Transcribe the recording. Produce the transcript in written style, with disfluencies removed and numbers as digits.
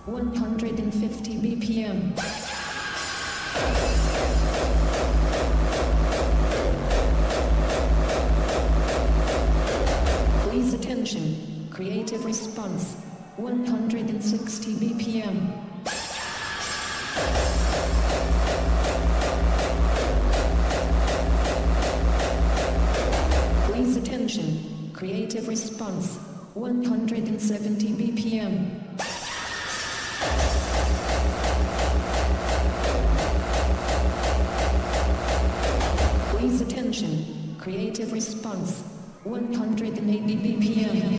150 BPM. Please attention, creative response, 160 BPM. Please attention, creative response, 170 BPM. Please attention, creative response, 180 BPM.